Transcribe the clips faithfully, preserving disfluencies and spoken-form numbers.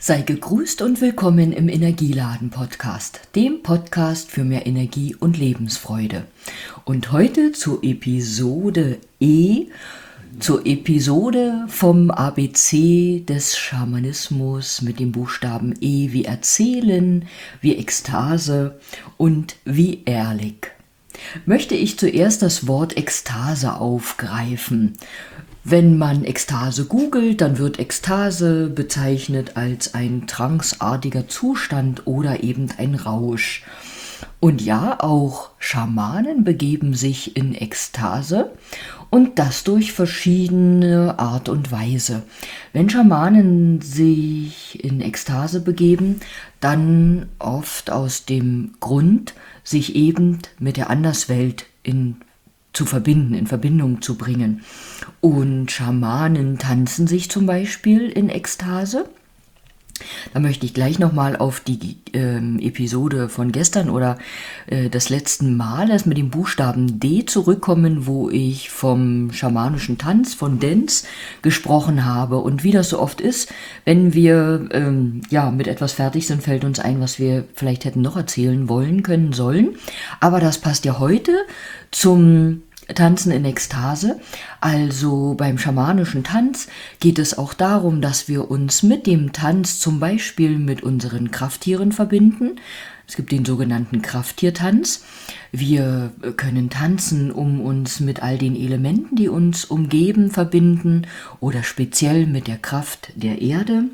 Sei gegrüßt und willkommen im Energieladen-Podcast, dem Podcast für mehr Energie und Lebensfreude. Und heute zur Episode E, zur Episode vom A B C des Schamanismus mit dem Buchstaben E wie Erzählen, wie Ekstase und wie Ehrlich. Möchte ich zuerst das Wort Ekstase aufgreifen. Wenn man Ekstase googelt, dann wird Ekstase bezeichnet als ein tranceartiger Zustand oder eben ein Rausch. Und ja, auch Schamanen begeben sich in Ekstase und das durch verschiedene Art und Weise. Wenn Schamanen sich in Ekstase begeben, dann oft aus dem Grund, sich eben mit der Anderswelt in zu verbinden, in Verbindung zu bringen. Und Schamanen tanzen sich zum Beispiel in Ekstase. Da möchte ich gleich nochmal auf die ähm, Episode von gestern oder äh, des letzten Males mit dem Buchstaben D zurückkommen, wo ich vom schamanischen Tanz, von Dance, gesprochen habe. Und wie das so oft ist, wenn wir ähm, ja, mit etwas fertig sind, fällt uns ein, was wir vielleicht hätten noch erzählen wollen, können, sollen. Aber das passt ja heute zum Tanzen in Ekstase. Also beim schamanischen Tanz geht es auch darum, dass wir uns mit dem Tanz zum Beispiel mit unseren Krafttieren verbinden. Es gibt den sogenannten Krafttiertanz. Wir können tanzen, um uns mit all den Elementen, die uns umgeben, verbinden oder speziell mit der Kraft der Erde.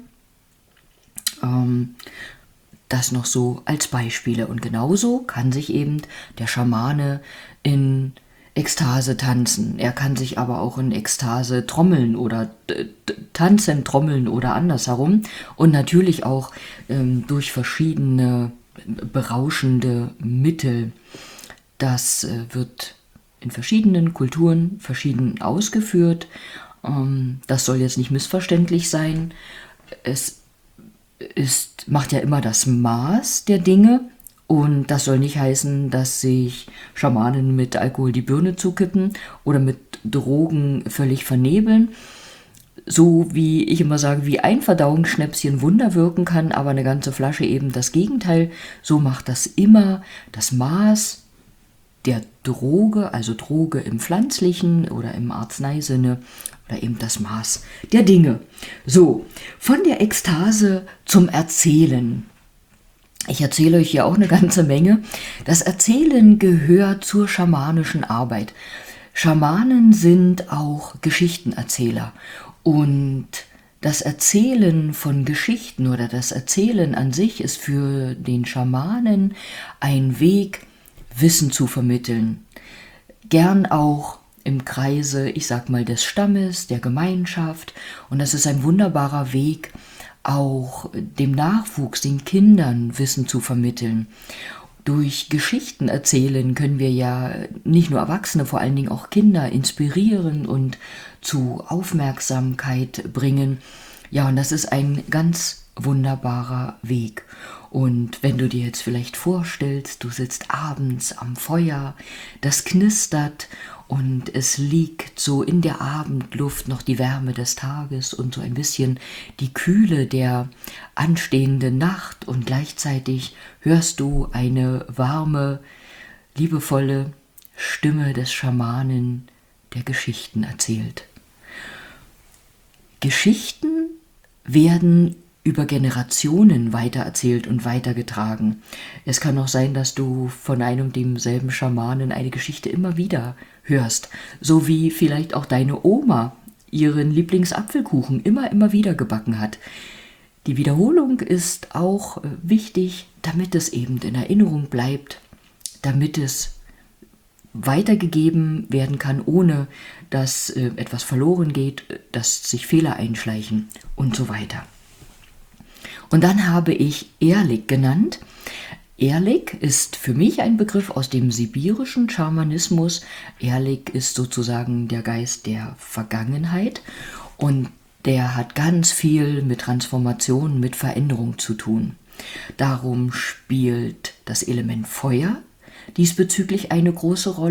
Ähm, das noch so als Beispiele. Und genauso kann sich eben der Schamane in Ekstase tanzen. Er kann sich aber auch in Ekstase trommeln oder äh, tanzen, trommeln oder andersherum. Und natürlich auch ähm, durch verschiedene berauschende Mittel. Das äh, wird in verschiedenen Kulturen verschieden ausgeführt. Ähm, das soll jetzt nicht missverständlich sein. Es ist, macht ja immer das Maß der Dinge. Und das soll nicht heißen, dass sich Schamanen mit Alkohol die Birne zukippen oder mit Drogen völlig vernebeln. So wie ich immer sage, wie ein Verdauungsschnäpschen Wunder wirken kann, aber eine ganze Flasche eben das Gegenteil. So macht das immer das Maß der Droge, also Droge im pflanzlichen oder im Arzneisinne oder eben das Maß der Dinge. So, von der Ekstase zum Erzählen. Ich erzähle euch hier auch eine ganze Menge. Das Erzählen gehört zur schamanischen Arbeit. Schamanen sind auch Geschichtenerzähler. Und das Erzählen von Geschichten oder das Erzählen an sich ist für den Schamanen ein Weg, Wissen zu vermitteln. Gern auch im Kreise, ich sag mal, des Stammes, der Gemeinschaft. Und das ist ein wunderbarer Weg, auch dem Nachwuchs, den Kindern Wissen zu vermitteln. Durch Geschichten erzählen können wir ja nicht nur Erwachsene, vor allen Dingen auch Kinder inspirieren und zu Aufmerksamkeit bringen. Ja, und das ist ein ganz wunderbarer Weg. Und wenn du dir jetzt vielleicht vorstellst, du sitzt abends am Feuer, das knistert und es liegt so in der Abendluft noch die Wärme des Tages und so ein bisschen die Kühle der anstehenden Nacht und gleichzeitig hörst du eine warme, liebevolle Stimme des Schamanen, der Geschichten erzählt. Geschichten werden über Generationen weitererzählt und weitergetragen. Es kann auch sein, dass du von einem und demselben Schamanen eine Geschichte immer wieder hörst, so wie vielleicht auch deine Oma ihren Lieblingsapfelkuchen immer, immer wieder gebacken hat. Die Wiederholung ist auch wichtig, damit es eben in Erinnerung bleibt, damit es weitergegeben werden kann, ohne dass äh, etwas verloren geht, dass sich Fehler einschleichen und so weiter. Und dann habe ich Ehrlich genannt. Ehrlich ist für mich ein Begriff aus dem sibirischen Schamanismus. Ehrlich ist sozusagen der Geist der Vergangenheit und der hat ganz viel mit Transformation, mit Veränderung zu tun. Darum spielt das Element Feuer diesbezüglich eine große Rolle.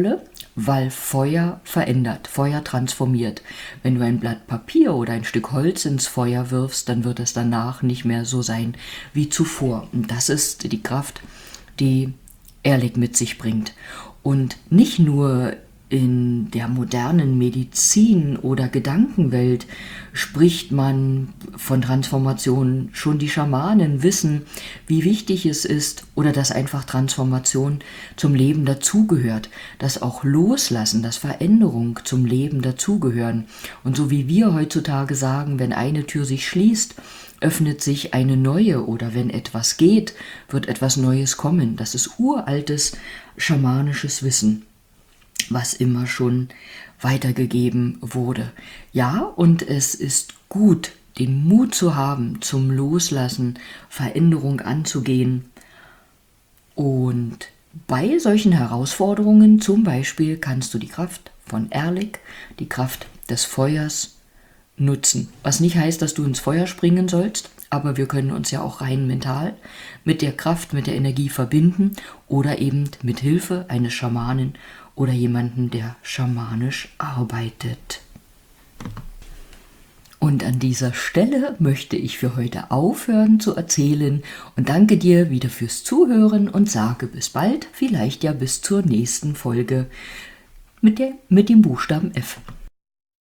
weil Feuer verändert, Feuer transformiert. Wenn du ein Blatt Papier oder ein Stück Holz ins Feuer wirfst, dann wird es danach nicht mehr so sein wie zuvor. Und das ist die Kraft, die Ehrlich mit sich bringt. Und nicht nur in der modernen Medizin oder Gedankenwelt spricht man von Transformation. Schon die Schamanen wissen, wie wichtig es ist oder dass einfach Transformation zum Leben dazugehört, dass auch Loslassen, dass Veränderung zum Leben dazugehören. Und so wie wir heutzutage sagen, wenn eine Tür sich schließt, öffnet sich eine neue, oder wenn etwas geht, wird etwas Neues kommen. Das ist uraltes schamanisches Wissen, was immer schon weitergegeben wurde. Ja, und es ist gut, den Mut zu haben, zum Loslassen, Veränderung anzugehen. Und bei solchen Herausforderungen zum Beispiel kannst du die Kraft von Erlik, die Kraft des Feuers nutzen. Was nicht heißt, dass du ins Feuer springen sollst, aber wir können uns ja auch rein mental mit der Kraft, mit der Energie verbinden oder eben mit Hilfe eines Schamanen oder jemanden, der schamanisch arbeitet. Und an dieser Stelle möchte ich für heute aufhören zu erzählen und danke dir wieder fürs Zuhören und sage bis bald, vielleicht ja bis zur nächsten Folge mit, der, mit dem Buchstaben F.